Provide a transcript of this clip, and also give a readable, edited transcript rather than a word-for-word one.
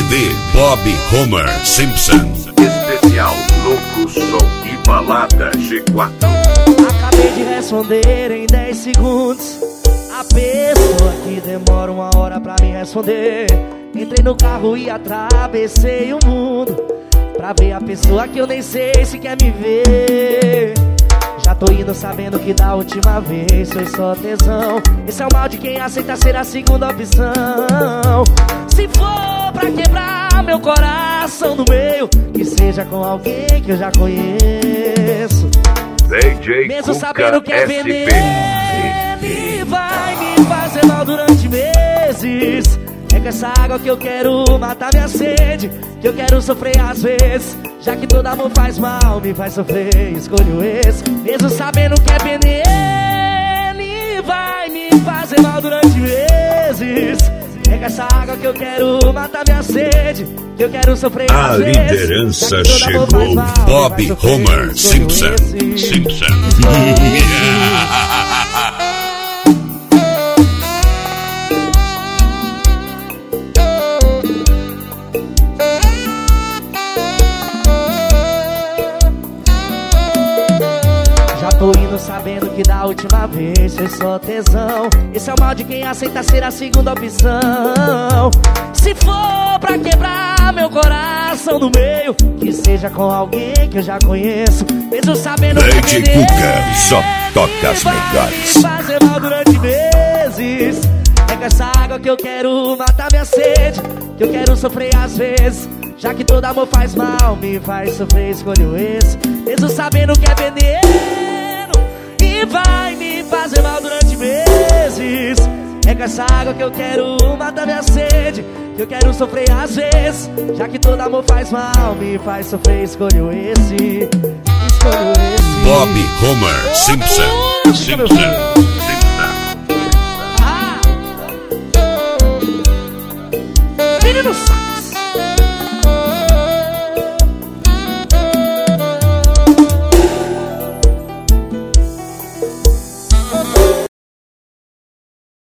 CD Bob Homer Simpson. Especial Louco, Som e Balada G4. Acabei de responder em 10 segundos. A pessoa que demora 1 hora pra me responder. Entrei no carro e atravessei o mundo pra ver a pessoa que eu nem sei se quer me ver. Já tô indo sabendo que da última vez foi só tesão. Esse é o mal de quem aceita ser a segunda opção. Se for pra quebrar meu coração no meio, que seja com alguém que eu já conheço. DJ Mesmo Cuca sabendo que é veneno, ele vai me fazer mal durante meses. É com essa água que eu quero matar minha sede, que eu quero sofrer às vezes. Já que todo amor faz mal, me faz sofrer, escolho esse. Mesmo sabendo que é veneno, ele vai me fazer mal durante meses. É com essa água que eu quero matar minha sede, que eu quero sofrer às vezes. A liderança chegou. Bob Homer Simpson. Tô indo sabendo que da última vez foi só tesão. Esse é o mal de quem aceita ser a segunda opção. Se for pra quebrar meu coração no meio, que seja com alguém que eu já conheço. Mesmo sabendo Lady que é Cuca só toca as melhores. fazer mal durante meses. É com essa água que eu quero matar minha sede, que eu quero sofrer às vezes. Já que todo amor faz mal, me faz sofrer, escolho esse. Mesmo sabendo que é veneno, e vai me fazer mal durante meses. É com essa água que eu quero matar minha sede, que eu quero sofrer às vezes. Já que todo amor faz mal, me faz sofrer, escolho esse. Bob Homer Simpson.